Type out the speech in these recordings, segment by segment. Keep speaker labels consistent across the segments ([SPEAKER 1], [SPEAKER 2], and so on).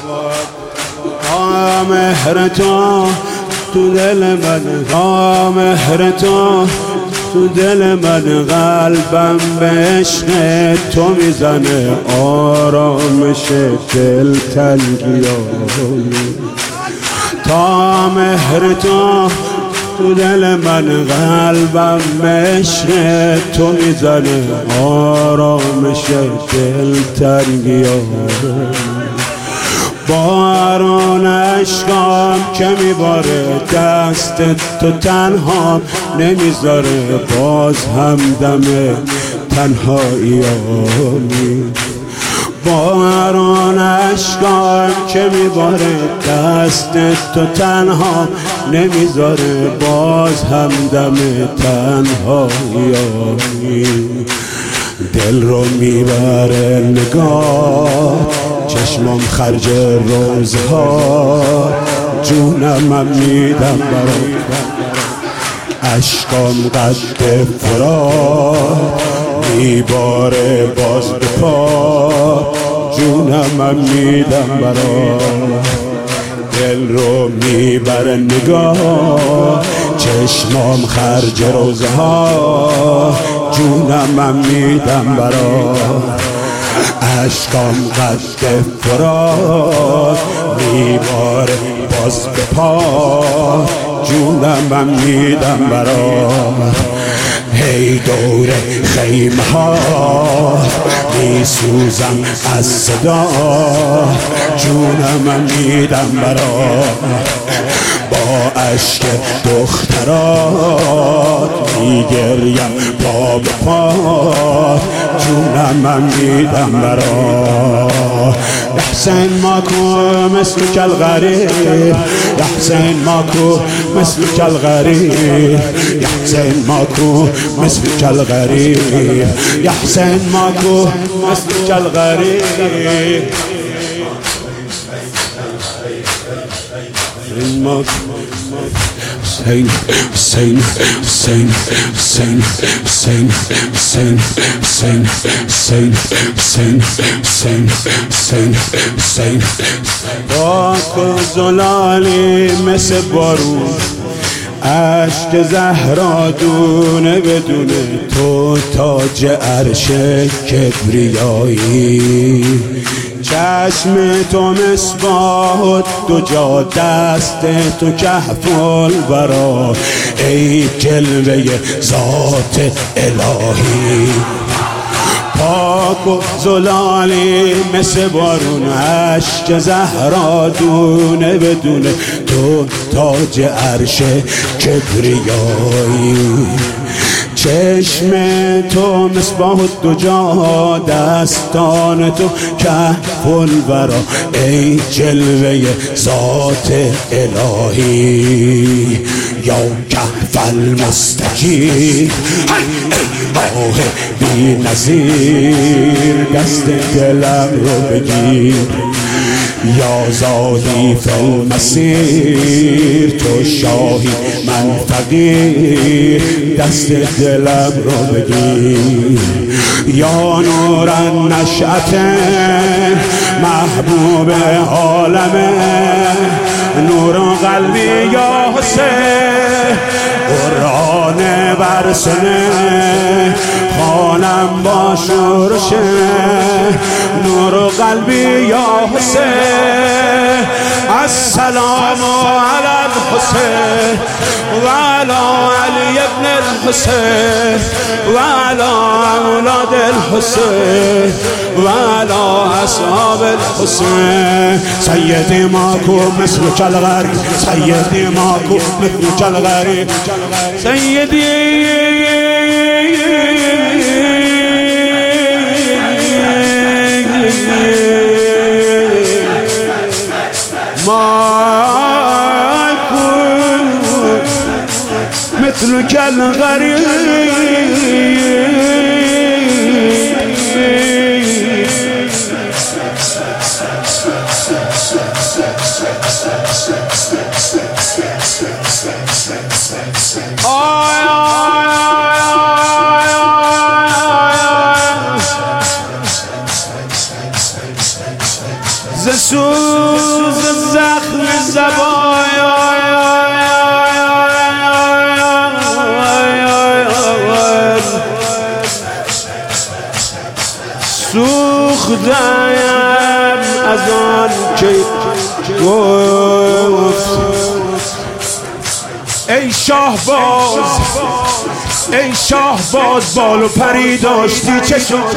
[SPEAKER 1] تا مهر تو تو دل من، تا مهر تو تو دل من، قلبم به عشق تو میزنه، آرامش دل تنگیام. تا مهر تو تو دل من، قلبم به عشق تو میزنه، آرامش دل تنگیام. باران عشقام که میباره، دست تو تنها نمیذاره، باز هم دم تنهاییامی. باران عشقام که میباره، دست تو تنها نمیذاره، باز هم دم تنهاییامی. دل رو میبره نگاه، چشمم خرج روزها، جونم میدم برات، عشقام قد فرات میباره باز به پا، جونم میدم برات. دل رو میبره نگاه، چشمام خرج روزها، جونم میدم برات، عشقام قد فرات میباره باز به پا، جونم میدم برات. هی دور خیمه ها میسوزم از صدا، جونم میدم برات. با عشق دخترات میگریم پا به پا، جونم میدم برات. یا حسین ماکو مثلك الغریب، یا حسین ماکو مثلك الغریب، یا حسین ماکو مثلك الغریب، یا حسین ماکو مثلك الغریب. Sing, sing, sing, sing, sing, sing, sing, sing, sing, sing, sing, sing. خاک و زلالی مثل بارون، عشق زهرا دونه بدونه، تو تاج عرش کبریایی. چشم تو مصباح دجا، دست تو کهف الورا، ای جلوه ذات الهی. پاک و زلالی مثل بارون، عشق زهرا دونه بدونه، تو تاج عرش کبریایی. چشم تو مصباح الدجا، دستان تو کهف الورا، ای جلوه ذات الهی. یا کهف المستجیر، ای ماه بی نظیر، دست دلم رو بگیر. یا زادی فی المسیر، تو شاهی من فقیر، دست دلم رو بگیر. یا نور النشأة محبوب عالمه، نور قلبی یا حسین، قرآن برسنه، خانم با شورشه، نور قلبی یا حسین. السلام علی الحسین و علی علی ابن الحسین و علی اولاد الحسین و علی اصحاب الحسین. سیدی ماکو مثلک الغریب، سیدی ماکو مثلک الغریب، سیدی ماكو مثلك الغريب. ز سوز زخم زبان سوختم از آن که گفت ای شاهباز ای شاهباز بال و پری داشتی چه شد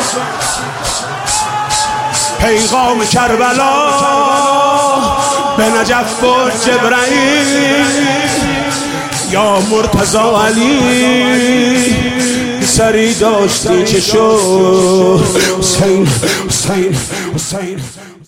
[SPEAKER 1] پیغام کربلا به نجف و جبرائیل یا مرتضی علی سری داشتی چه شد حسین حسین حسین